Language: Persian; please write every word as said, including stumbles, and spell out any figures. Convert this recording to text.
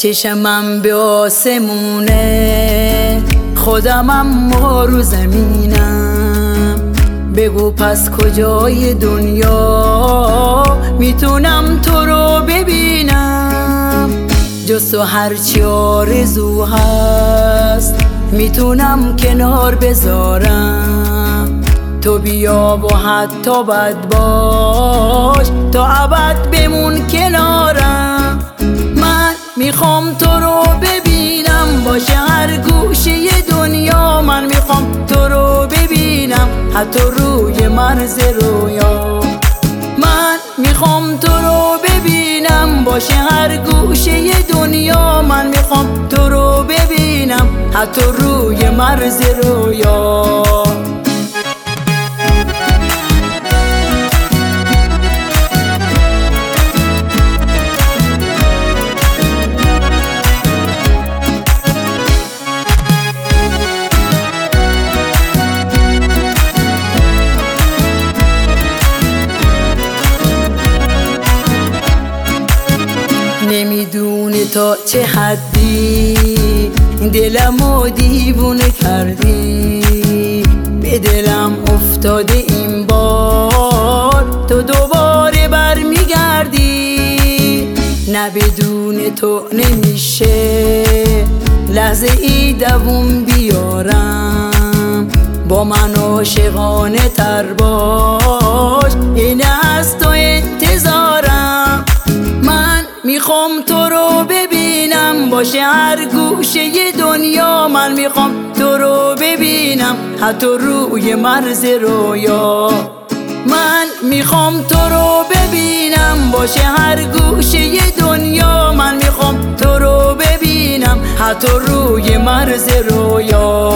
چشمم به آسمونه، خودمم ما رو زمینم. بگو پس کجای دنیا میتونم تو رو ببینم؟ جز تو هرچی آرزو هست میتونم کنار بذارم. تو بیا و حتی بد باش تا ابد بمون کنارم. من میخوام تو رو ببینم، باشه هر گوشه دنیا. من میخوام تو رو ببینم حتی روی مرز رویا. من میخوام تو رو ببینم، باشه هر گوشه دنیا. من میخوام تو رو ببینم حتی روی مرز رویا. نمیدونی تا چه حدی دلمو دیوونه کردی. به دلم افتاده این بار تو دوباره برمیگردی. نه بدون تو نمیشه لحظه ای دووم بیارم. با من عاشقانه تر باش، این از تو انتظارم. من میخوام تو رو ببینم، باشه هر گوشه دنیا. من میخوام تو رو ببینم حتی روی مرز رویا. من میخوام تو رو ببینم، باشه هر گوشه دنیا. من میخوام تو رو ببینم حتی روی مرز رویا.